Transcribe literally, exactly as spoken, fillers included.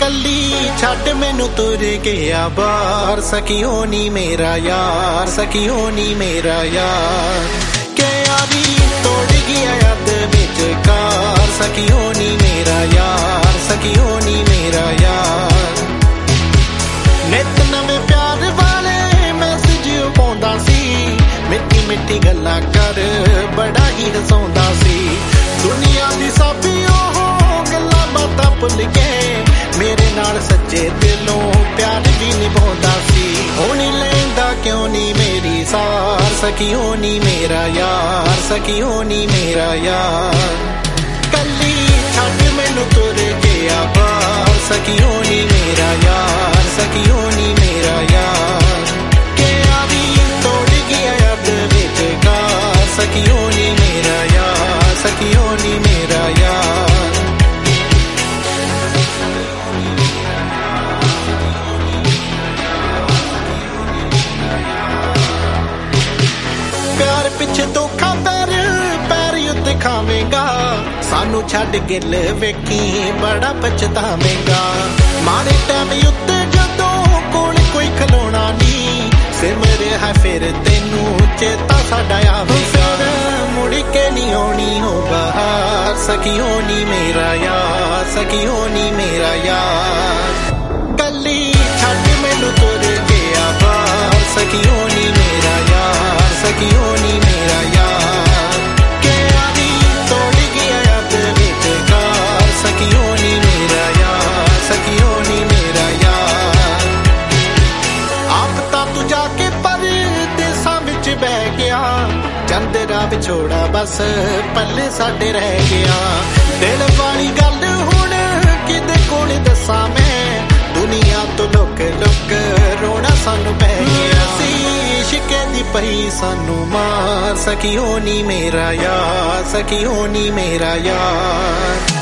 कली छड्ड मैनू तुर गया बाहर सखियो नी मेरा यार सखियो नी मेरा यार के यारी तोड़ गया याद विचकार सखियो नी मेरा यार सखियो नी मेरा यार नित नवे प्यार वाले मैसेज पाउंदा सी मिठी मिठी गल्लां कर बड़ा ही हसाउंदा सी दुनिया दी साबी ओह गल्लां बातां भुल के मेरे नाल सच्चे दिलों प्यार भी निभाउंदा सी हुण लैंदा क्यों नी मेरी सार सखियो नी मेरा यार सखियो नी मेरा यार कली छड्ड मैनू तुर गया बाहर सखियो नी मेरा यार सखियो नी मेरा यार के आवी तोड़ गया याद विचकार सखियो नी मेरा यार सखियो नी मेरा यार पिछे धोखा पैर पैर उत्ते खावेगा सानू छड्ड गिल वेखी बड़ा पछतावेगा मारे टाइम उत्ते जदों कोल कोई खलोना नी सिमर है फिर तेनू चेता साडा आवेगा मुड़ के नी आउणी हो बाहर सखियो नी मेरा यार सखियो नी मेरा यार कली छड्ड मैनू तुर गया बाहर सखियो नी मेरा यार सखियो नी मेरा यार के आवी तोड़ गया याद विचकार सखियो नी मेरा यार सखियो नी मेरा यार आप तां तू जाके परदेसां विच बह गया चंदरा विछोड़ा बस पल्ले साडे रह गया दिल वाली गल हुण किदे कोल दस्सां मैं दुनिया तो लुक लुक रोना सानू पै गया सी इश्क दी पई सानू मार सखियो नी मेरा यार सखियो नी मेरा यार